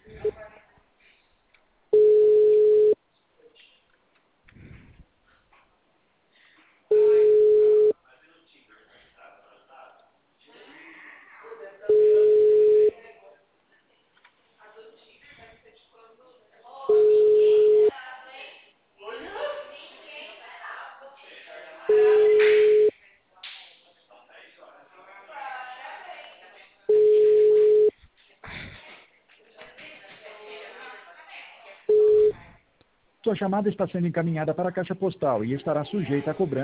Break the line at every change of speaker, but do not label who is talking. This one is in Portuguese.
Sua chamada está sendo encaminhada para a caixa postal e estará sujeita a cobrança.